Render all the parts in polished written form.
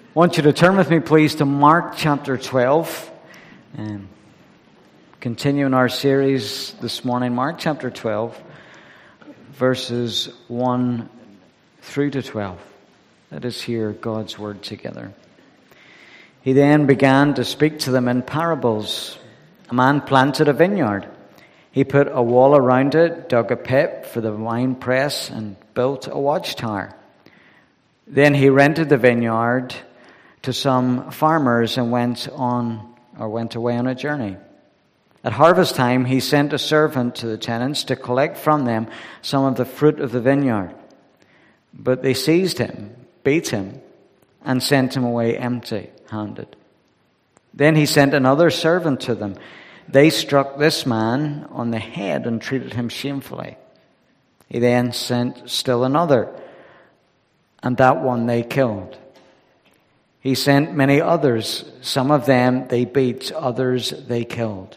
I want you to turn with me, please, to Mark chapter 12. Continuing our series this morning, Mark chapter 12, verses 1 through to 12. Let us hear God's word together. He then began to speak to them in parables. A man planted a vineyard. He put a wall around it, dug a pit for the winepress, and built a watchtower. Then he rented the vineyard to some farmers and went away on a journey. At harvest time, he sent a servant to the tenants to collect from them some of the fruit of the vineyard. But they seized him, beat him, and sent him away empty-handed. Then he sent another servant to them. They struck this man on the head and treated him shamefully. He then sent still another, and that one they killed. He sent many others. Some of them they beat, others they killed.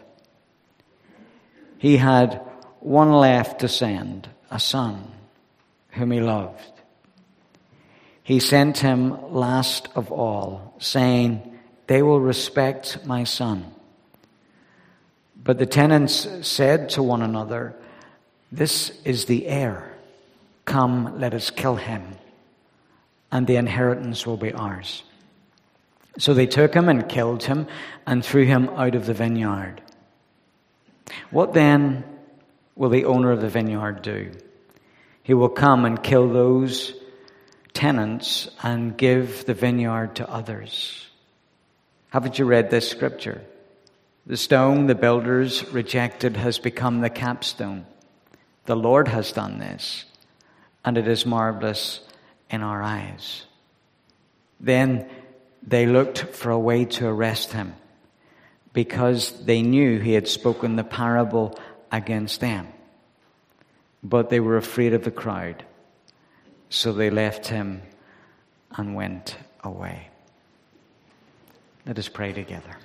He had one left to send, a son whom he loved. He sent him last of all, saying, "They will respect my son." But the tenants said to one another, "This is the heir. Come, let us kill him, and the inheritance will be ours." So they took him and killed him and threw him out of the vineyard. What then will the owner of the vineyard do? He will come and kill those tenants and give the vineyard to others. Haven't you read this scripture? The stone the builders rejected has become the capstone. The Lord has done this, and it is marvelous in our eyes. Then they looked for a way to arrest him, because they knew he had spoken the parable against them. But they were afraid of the crowd, so they left him and went away. Let us pray together.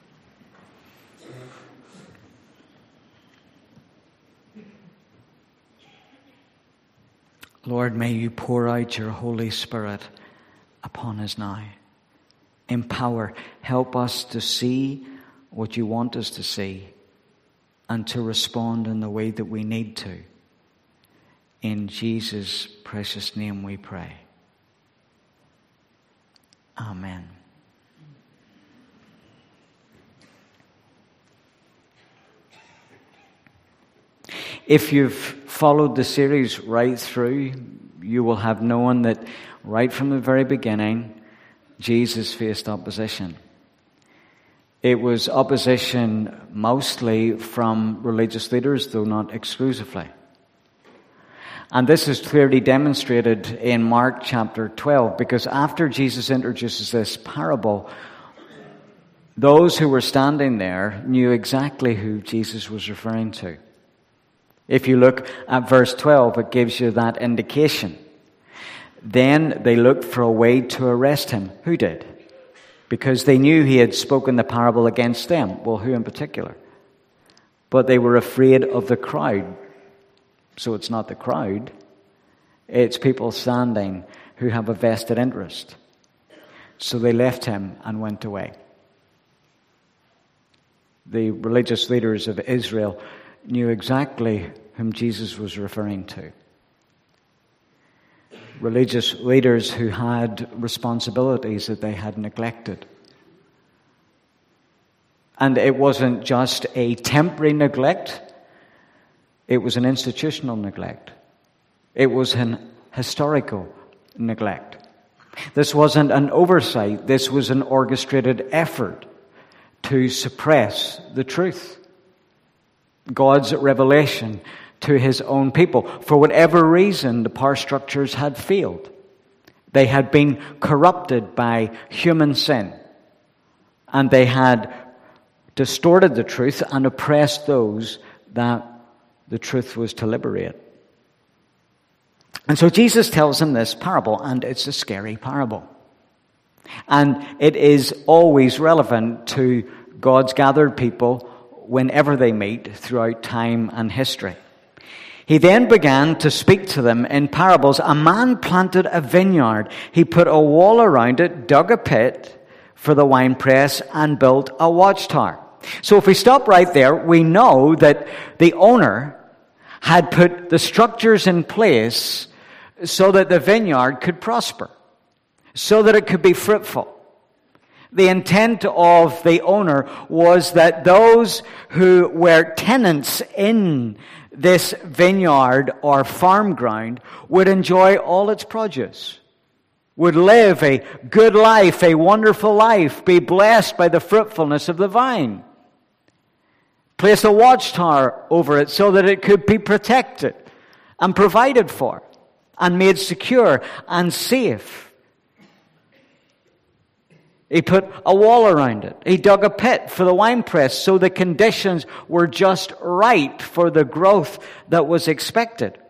Lord, may you pour out your Holy Spirit upon us now. Empower, help us to see what you want us to see and to respond in the way that we need to. In Jesus' precious name we pray. Amen. If you've followed the series right through, you will have known that right from the very beginning, Jesus faced opposition. It was opposition mostly from religious leaders, though not exclusively. And this is clearly demonstrated in Mark chapter 12, because after Jesus introduces this parable, those who were standing there knew exactly who Jesus was referring to. If you look at verse 12, it gives you that indication. Then they looked for a way to arrest him. Who did? Because they knew he had spoken the parable against them. Well, who in particular? But they were afraid of the crowd. So it's not the crowd. It's people standing who have a vested interest. So they left him and went away. The religious leaders of Israel knew exactly whom Jesus was referring to. Religious leaders who had responsibilities that they had neglected. And it wasn't just a temporary neglect, it was an institutional neglect. It was an historical neglect. This wasn't an oversight, this was an orchestrated effort to suppress the truth. God's revelation to his own people. For whatever reason, the power structures had failed. They had been corrupted by human sin. And they had distorted the truth and oppressed those that the truth was to liberate. And so Jesus tells them this parable, and it's a scary parable. And it is always relevant to God's gathered people whenever they meet throughout time and history. He then began to speak to them in parables. A man planted a vineyard. He put a wall around it, dug a pit for the winepress, and built a watchtower. So if we stop right there, we know that the owner had put the structures in place so that the vineyard could prosper, so that it could be fruitful. The intent of the owner was that those who were tenants in this vineyard or farm ground would enjoy all its produce, would live a good life, a wonderful life, be blessed by the fruitfulness of the vine. Place a watchtower over it so that it could be protected and provided for and made secure and safe. He put a wall around it. He dug a pit for the winepress so the conditions were just right for the growth that was expected.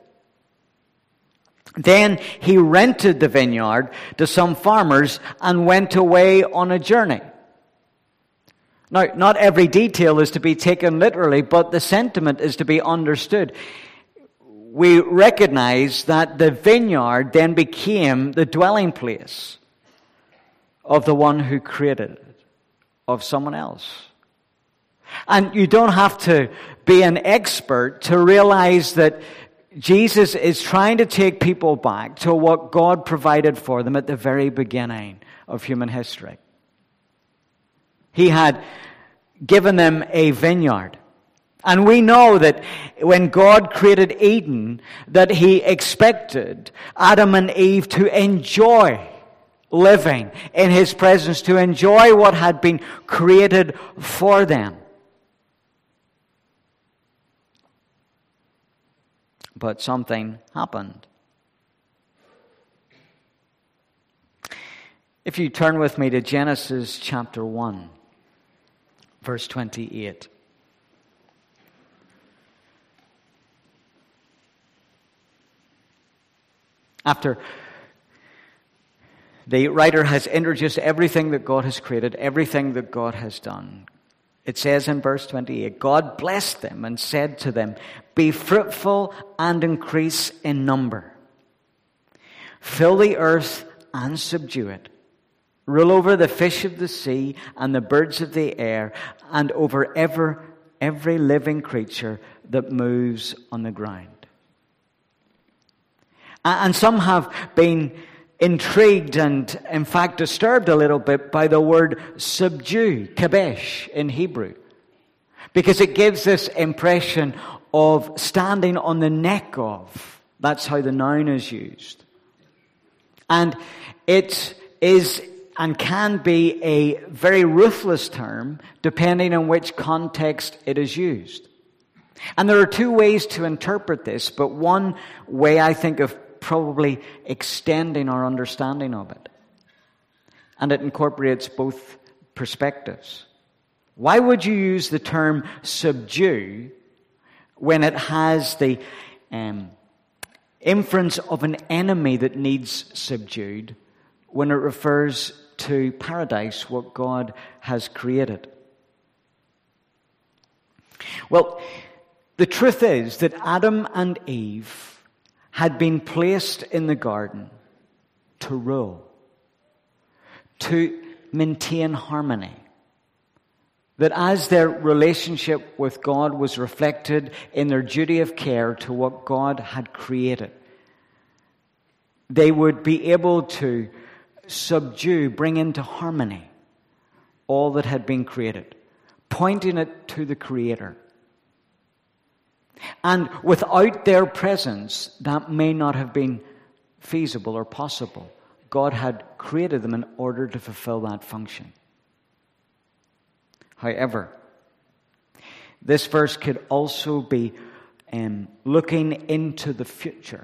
Then he rented the vineyard to some farmers and went away on a journey. Now, not every detail is to be taken literally, but the sentiment is to be understood. We recognize that the vineyard then became the dwelling place of the one who created it, of someone else. And you don't have to be an expert to realize that Jesus is trying to take people back to what God provided for them at the very beginning of human history. He had given them a vineyard. And we know that when God created Eden, that He expected Adam and Eve to enjoy living in His presence, to enjoy what had been created for them. But something happened. If you turn with me to Genesis chapter 1, verse 28. After the writer has introduced everything that God has created, everything that God has done, it says in verse 28, God blessed them and said to them, "Be fruitful and increase in number. Fill the earth and subdue it. Rule over the fish of the sea and the birds of the air, and over every living creature that moves on the ground." And some have been intrigued and, in fact, disturbed a little bit by the word subdue, kabesh in Hebrew, because it gives this impression of standing on the neck of. That's how the noun is used. And it is and can be a very ruthless term depending on which context it is used. And there are two ways to interpret this, but one way I think of probably extending our understanding of it. And it incorporates both perspectives. Why would you use the term subdue when it has the inference of an enemy that needs subdued, when it refers to paradise, what God has created? Well, the truth is that Adam and Eve had been placed in the garden to rule, to maintain harmony. That as their relationship with God was reflected in their duty of care to what God had created, they would be able to subdue, bring into harmony all that had been created, pointing it to the Creator. And without their presence, that may not have been feasible or possible. God had created them in order to fulfill that function. However, this verse could also be looking into the future.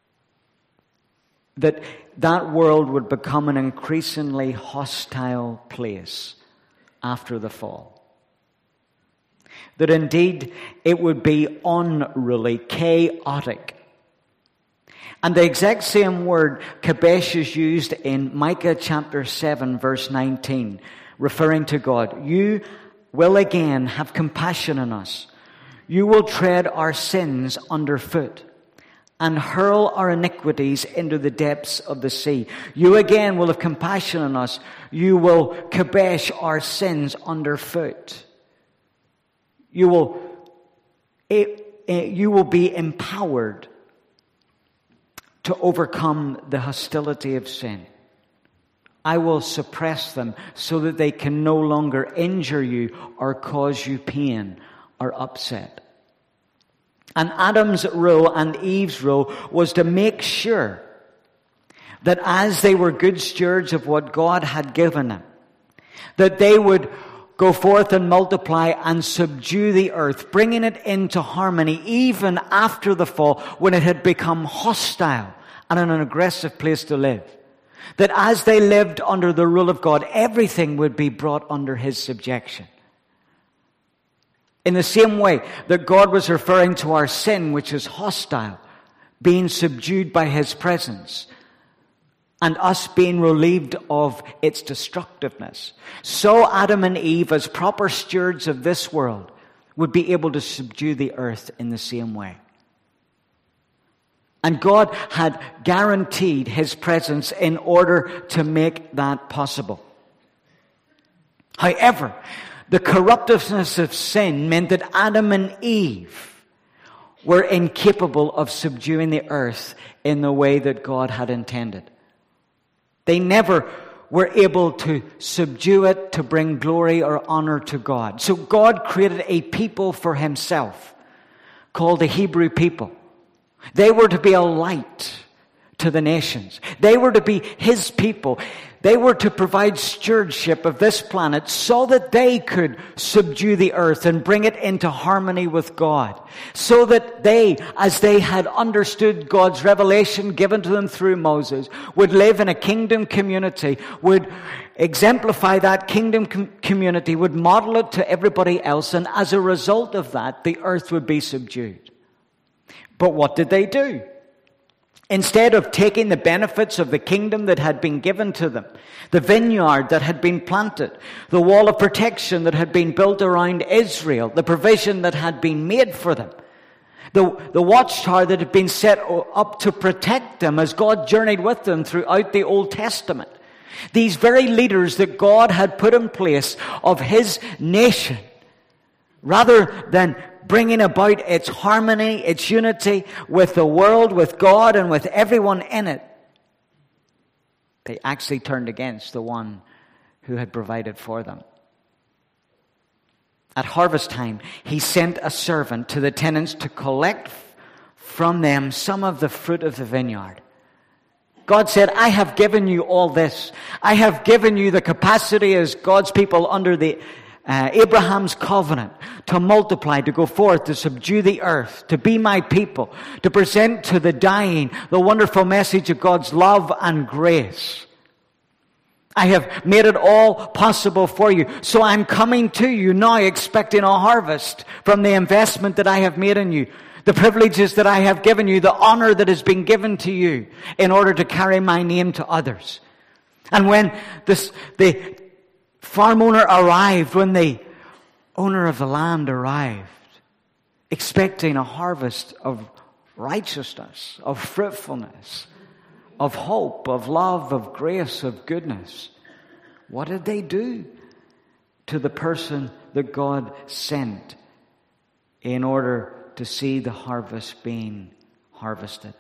That world would become an increasingly hostile place after the fall. That indeed it would be unruly, chaotic. And the exact same word, kabesh, is used in Micah chapter 7, verse 19, referring to God. You will again have compassion on us. You will tread our sins underfoot and hurl our iniquities into the depths of the sea. You again will have compassion on us. You will kabesh our sins underfoot. You will be empowered to overcome the hostility of sin. I will suppress them so that they can no longer injure you or cause you pain or upset. And Adam's role and Eve's role was to make sure that as they were good stewards of what God had given them, that they would go forth and multiply and subdue the earth, bringing it into harmony even after the fall, when it had become hostile and an aggressive place to live. That as they lived under the rule of God, everything would be brought under His subjection. In the same way that God was referring to our sin, which is hostile, being subdued by His presence, and us being relieved of its destructiveness, so Adam and Eve, as proper stewards of this world, would be able to subdue the earth in the same way. And God had guaranteed His presence in order to make that possible. However, the corruptiveness of sin meant that Adam and Eve were incapable of subduing the earth in the way that God had intended. They never were able to subdue it to bring glory or honor to God. So God created a people for Himself called the Hebrew people. They were to be a light to the nations. They were to be His people. They were to provide stewardship of this planet so that they could subdue the earth and bring it into harmony with God. So that they, as they had understood God's revelation given to them through Moses, would live in a kingdom community, would exemplify that kingdom community, would model it to everybody else, and as a result of that, the earth would be subdued. But what did they do? Instead of taking the benefits of the kingdom that had been given to them, the vineyard that had been planted, the wall of protection that had been built around Israel, the provision that had been made for them, the watchtower that had been set up to protect them as God journeyed with them throughout the Old Testament, these very leaders that God had put in place of His nation, rather than bringing about its harmony, its unity with the world, with God, and with everyone in it, they actually turned against the one who had provided for them. At harvest time, He sent a servant to the tenants to collect from them some of the fruit of the vineyard. God said, I have given you all this. I have given you the capacity as God's people under the Abraham's covenant to multiply, to go forth, to subdue the earth, to be my people, to present to the dying the wonderful message of God's love and grace. I have made it all possible for you. So I'm coming to you now expecting a harvest from the investment that I have made in you, the privileges that I have given you, the honor that has been given to you in order to carry my name to others. And when the farm owner arrived, when the owner of the land arrived, expecting a harvest of righteousness, of fruitfulness, of hope, of love, of grace, of goodness, what did they do to the person that God sent in order to see the harvest being harvested?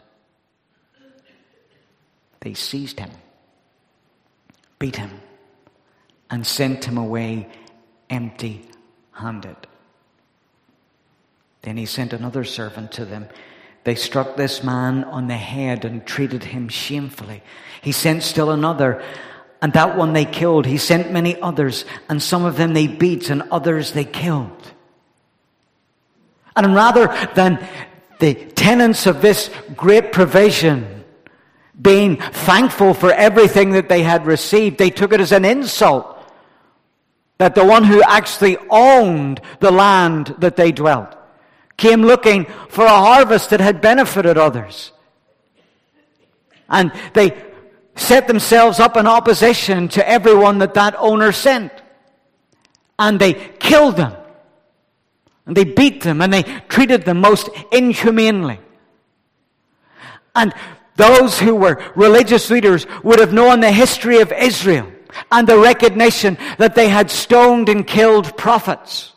They seized him, beat him, and sent him away empty-handed. Then he sent another servant to them. They struck this man on the head and treated him shamefully. He sent still another, and that one they killed. He sent many others, and some of them they beat, and others they killed. And rather than the tenants of this great provision being thankful for everything that they had received, they took it as an insult that the one who actually owned the land that they dwelt came looking for a harvest that had benefited others. And they set themselves up in opposition to everyone that owner sent. And they killed them. And they beat them and they treated them most inhumanely. And those who were religious leaders would have known the history of Israel and the recognition that they had stoned and killed prophets.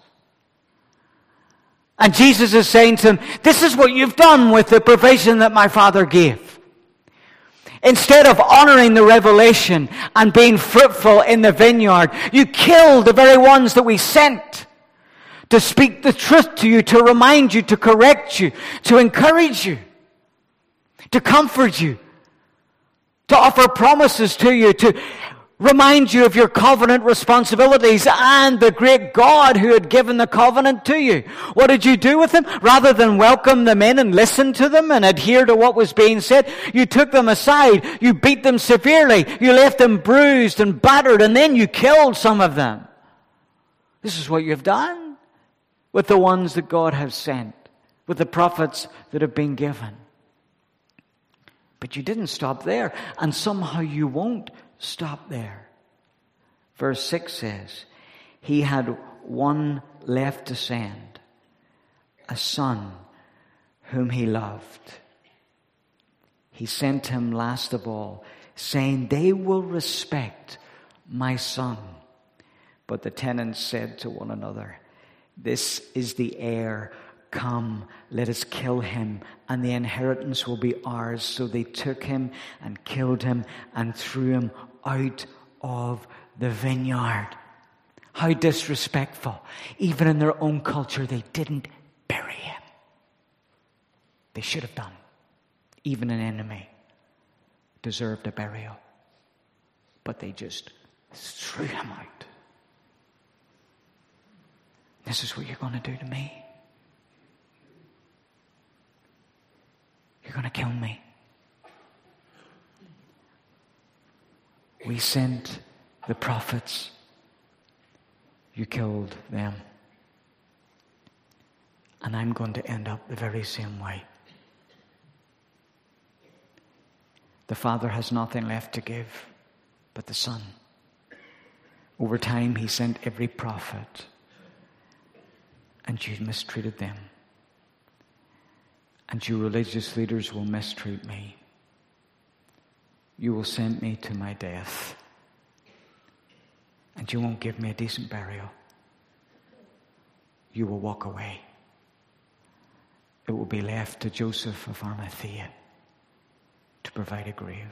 And Jesus is saying to them, this is what you've done with the provision that my Father gave. Instead of honoring the revelation and being fruitful in the vineyard, you killed the very ones that we sent to speak the truth to you, to remind you, to correct you, to encourage you, to comfort you, to offer promises to you, to remind you of your covenant responsibilities and the great God who had given the covenant to you. What did you do with them? Rather than welcome them in and listen to them and adhere to what was being said, you took them aside, you beat them severely, you left them bruised and battered, and then you killed some of them. This is what you've done with the ones that God has sent, with the prophets that have been given. But you didn't stop there, and somehow you won't stop there. Verse 6 says, he had one left to send, a son whom he loved. He sent him last of all, saying, they will respect my son. But the tenants said to one another, this is the heir. Come, let us kill him, and the inheritance will be ours. So they took him and killed him and threw him out of the vineyard. How disrespectful. Even in their own culture, they didn't bury him. They should have done. Even an enemy deserved a burial. But they just threw him out. This is what you're going to do to me. You're going to kill me. We sent the prophets. You killed them. And I'm going to end up the very same way. The Father has nothing left to give but the Son. Over time, he sent every prophet. And you mistreated them. And you religious leaders will mistreat me. You will send me to my death. And you won't give me a decent burial. You will walk away. It will be left to Joseph of Arimathea to provide a grave.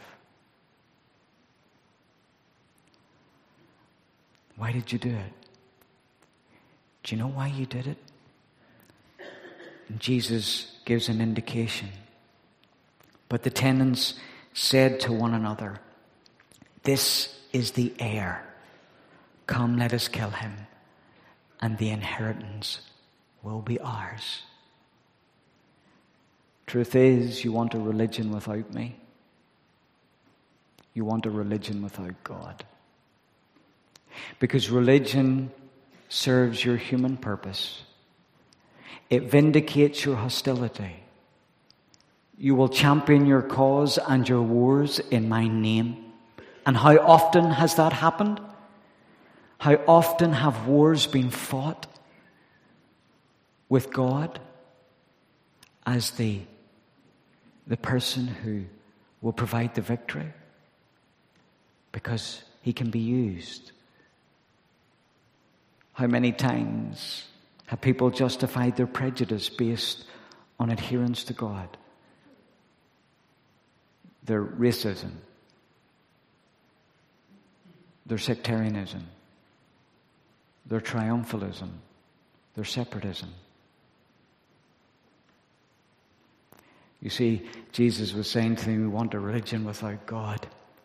Why did you do it? Do you know why you did it? And Jesus gives an indication. But the tenants said to one another, this is the heir. Come, let us kill him, and the inheritance will be ours. Truth is, you want a religion without me. You want a religion without God. Because religion serves your human purpose. It vindicates your hostility. You will champion your cause and your wars in my name. And how often has that happened? How often have wars been fought with God as the person who will provide the victory? Because he can be used. How many times have people justified their prejudice based on adherence to God? Their racism, their sectarianism, their triumphalism, their separatism. You see, Jesus was saying to them, we want a religion without God.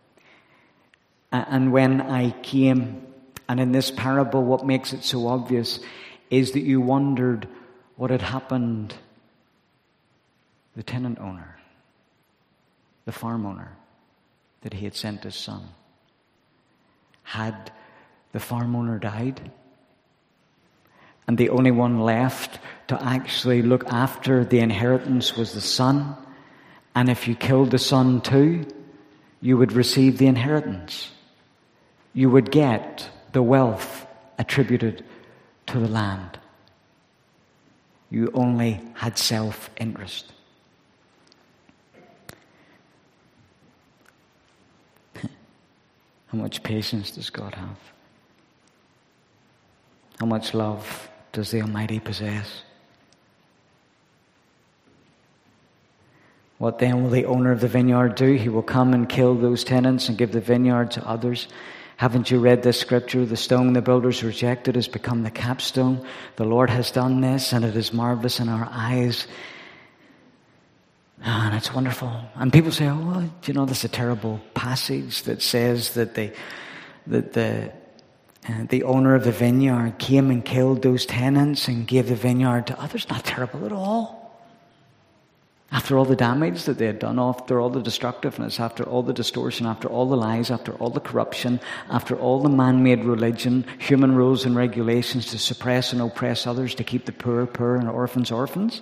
And when I came, and in this parable, what makes it so obvious is that you wondered what had happened. The tenant owner, the farm owner, that he had sent his son. Had the farm owner died? And the only one left to actually look after the inheritance was the son. And if you killed the son too, you would receive the inheritance. You would get the wealth attributed to the land. You only had self-interest. How much patience does God have? How much love does the Almighty possess? What then will the owner of the vineyard do? He will come and kill those tenants and give the vineyard to others. Haven't you read this scripture? The stone the builders rejected has become the capstone. The Lord has done this, and it is marvelous in our eyes. And it's wonderful. And people say, oh, well, do you know, there's a terrible passage that says that the owner of the vineyard came and killed those tenants and gave the vineyard to others. Not terrible at all. After all the damage that they had done, after all the destructiveness, after all the distortion, after all the lies, after all the corruption, after all the man-made religion, human rules and regulations to suppress and oppress others, to keep the poor poor and orphans orphans.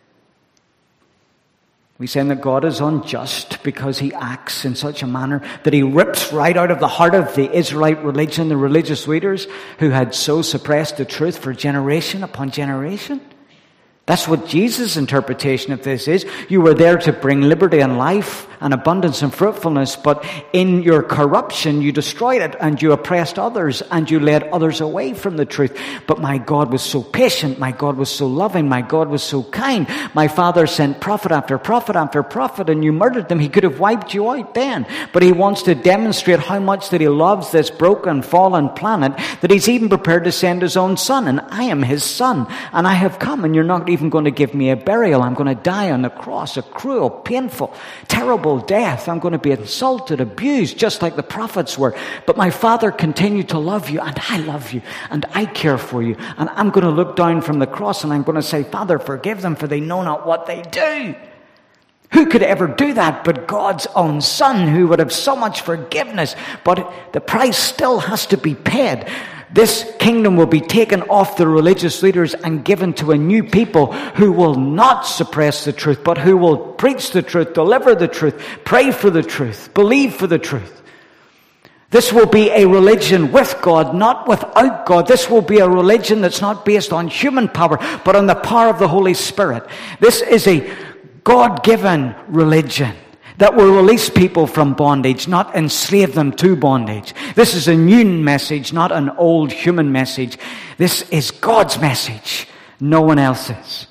We say that God is unjust because he acts in such a manner that he rips right out of the heart of the Israelite religion, the religious leaders who had so suppressed the truth for generation upon generation. That's what Jesus' interpretation of this is. You were there to bring liberty and life and abundance and fruitfulness, but in your corruption you destroyed it and you oppressed others and you led others away from the truth. But my God was so patient, my God was so loving, my God was so kind. My Father sent prophet after prophet after prophet and you murdered them. He could have wiped you out then, but he wants to demonstrate how much that he loves this broken, fallen planet, that he's even prepared to send his own son. And I am his son, and I have come, and you're not even going to give me a burial. I'm going to die on the cross, a cruel, painful, terrible death. I'm going to be insulted, abused, just like the prophets were. But my Father continued to love you, and I love you, and I care for you. And I'm going to look down from the cross, and I'm going to say, Father, forgive them, for they know not what they do. Who could ever do that but God's own Son, who would have so much forgiveness? But the price still has to be paid. This kingdom will be taken off the religious leaders and given to a new people who will not suppress the truth, but who will preach the truth, deliver the truth, pray for the truth, believe for the truth. This will be a religion with God, not without God. This will be a religion that's not based on human power, but on the power of the Holy Spirit. This is a God-given religion that will release people from bondage, not enslave them to bondage. This is a new message, not an old human message. This is God's message, no one else's.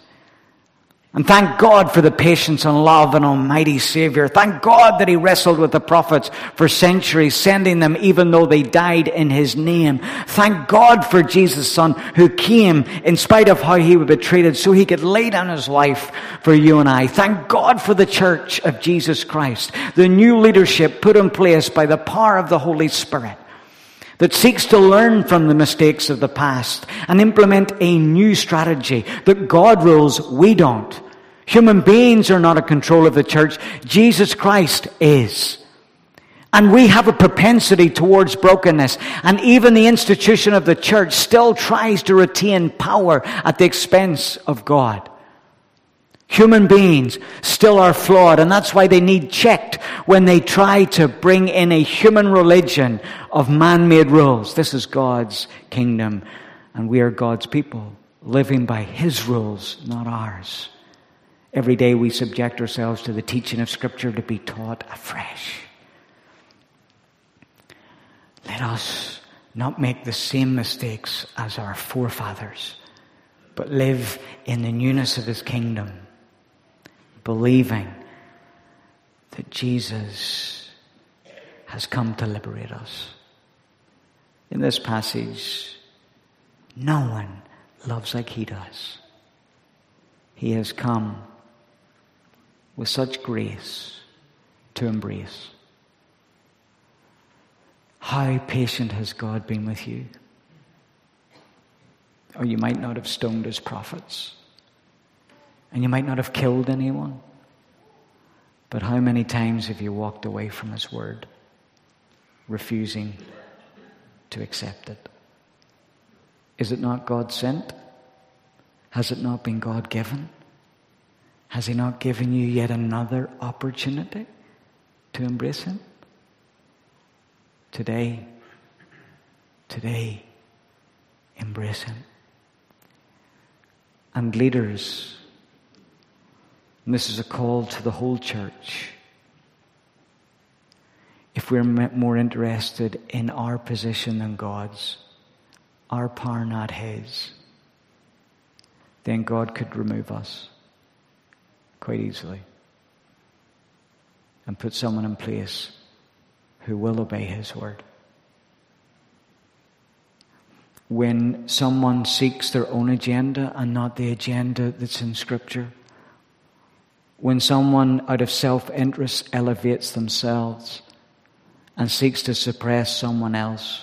And thank God for the patience and love and almighty Savior. Thank God that he wrestled with the prophets for centuries, sending them even though they died in his name. Thank God for Jesus' Son, who came in spite of how he would be treated so he could lay down his life for you and I. Thank God for the church of Jesus Christ, the new leadership put in place by the power of the Holy Spirit, that seeks to learn from the mistakes of the past and implement a new strategy. That God rules, we don't. Human beings are not in control of the church. Jesus Christ is. And we have a propensity towards brokenness. And even the institution of the church still tries to retain power at the expense of God. Human beings still are flawed, and that's why they need checked when they try to bring in a human religion of man-made rules. This is God's kingdom, and we are God's people, living by his rules, not ours. Every day we subject ourselves to the teaching of Scripture to be taught afresh. Let us not make the same mistakes as our forefathers, but live in the newness of his kingdom, believing that Jesus has come to liberate us. In this passage, no one loves like he does. He has come with such grace to embrace. How patient has God been with you? Or you might not have stoned his prophets. And you might not have killed anyone. But how many times have you walked away from his word, refusing to accept it? Is it not God sent? Has it not been God given? Has he not given you yet another opportunity to embrace him? Today, embrace him. and leaders, and this is a call to the whole church, if we're more interested in our position than God's, our power not His, then God could remove us quite easily and put someone in place who will obey His word. When someone seeks their own agenda and not the agenda that's in Scripture, when someone out of self-interest elevates themselves and seeks to suppress someone else,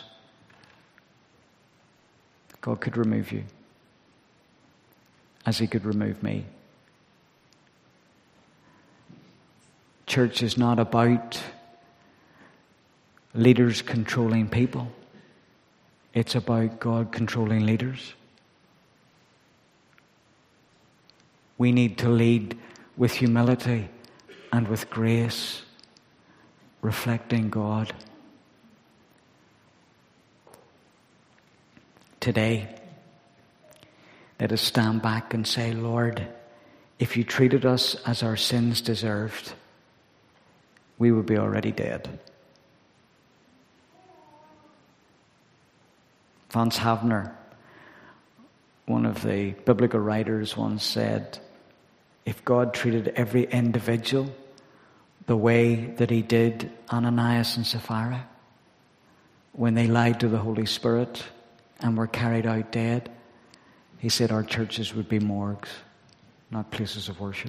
God could remove you, as He could remove me. Church is not about leaders controlling people. It's about God controlling leaders. We need to lead with humility and with grace, reflecting God. Today, let us stand back and say, Lord, if you treated us as our sins deserved, we would be already dead. Vance Havner, one of the biblical writers, once said, if God treated every individual the way that He did Ananias and Sapphira when they lied to the Holy Spirit and were carried out dead, he said our churches would be morgues, not places of worship.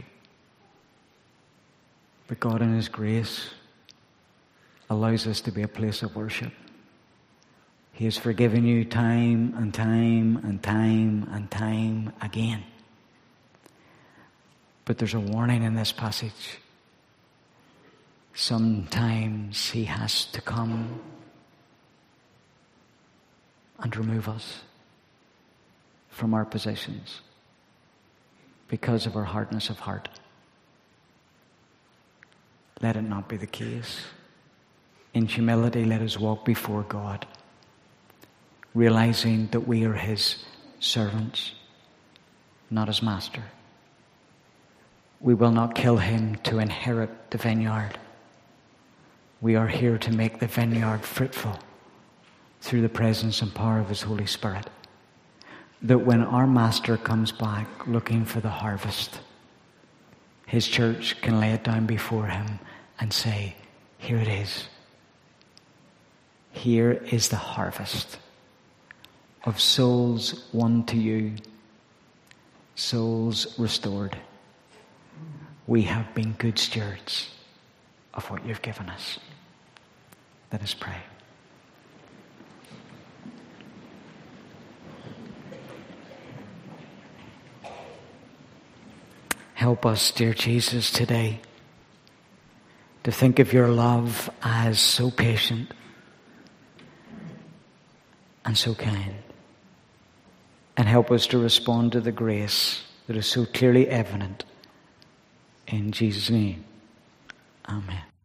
But God in His grace allows us to be a place of worship. He has forgiven you time and time and time and time again. But there's a warning in this passage. Sometimes He has to come and remove us from our positions because of our hardness of heart. Let it not be the case. In humility, let us walk before God, realizing that we are His servants, not His master. We will not kill Him to inherit the vineyard. We are here to make the vineyard fruitful through the presence and power of His Holy Spirit. That when our Master comes back looking for the harvest, His church can lay it down before Him and say, here it is. Here is the harvest of souls won to you, souls restored. We have been good stewards of what you've given us. Let us pray. Help us, dear Jesus, today to think of your love as so patient and so kind. And help us to respond to the grace that is so clearly evident. In Jesus' name, amen.